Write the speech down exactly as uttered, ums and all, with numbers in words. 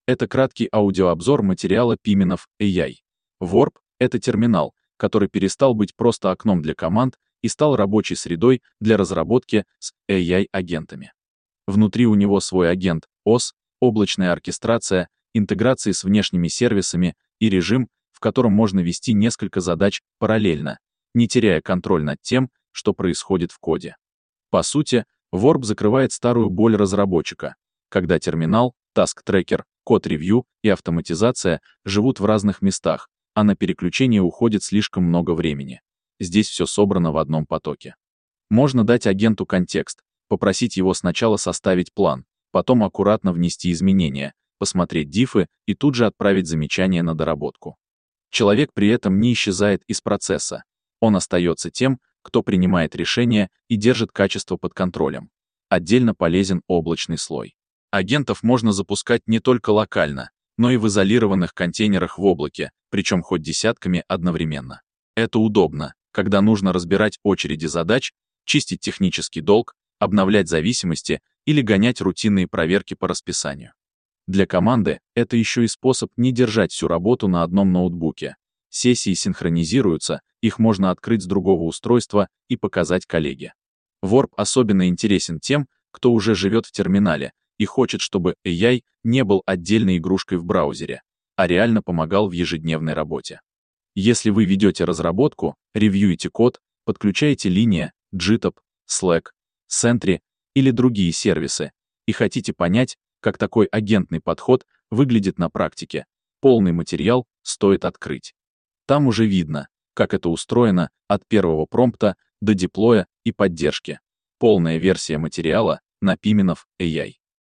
Это краткий аудиообзор материала Пименов эй ай. Warp — это терминал, который перестал быть просто окном для команд и стал рабочей средой для разработки с эй ай-агентами. Внутри у него свой агент ОС, облачная оркестрация, интеграции с внешними сервисами и режим, в котором можно вести несколько задач параллельно, не теряя контроль над тем, что происходит в коде. По сути, Warp закрывает старую боль разработчика, когда терминал, task-tracker, код-ревью и автоматизация живут в разных местах, а на переключение уходит слишком много времени. Здесь все собрано в одном потоке. Можно дать агенту контекст, попросить его сначала составить план, потом аккуратно внести изменения, посмотреть диффы и тут же отправить замечания на доработку. Человек при этом не исчезает из процесса. Он остается тем, кто принимает решения и держит качество под контролем. Отдельно полезен облачный слой. Агентов можно запускать не только локально, но и в изолированных контейнерах в облаке, причем хоть десятками одновременно. Это удобно, когда нужно разбирать очереди задач, чистить технический долг, обновлять зависимости или гонять рутинные проверки по расписанию. Для команды это еще и способ не держать всю работу на одном ноутбуке. Сессии синхронизируются, их можно открыть с другого устройства и показать коллеге. Warp особенно интересен тем, кто уже живет в терминале и хочет, чтобы эй ай не был отдельной игрушкой в браузере, а реально помогал в ежедневной работе. Если вы ведете разработку, ревьюете код, подключаете Linia, джитоп, Slack, Sentry или другие сервисы и хотите понять, как такой агентный подход выглядит на практике, полный материал стоит открыть. Там уже видно, как это устроено от первого промпта до деплоя и поддержки. Полная версия материала на Пименов эй ай.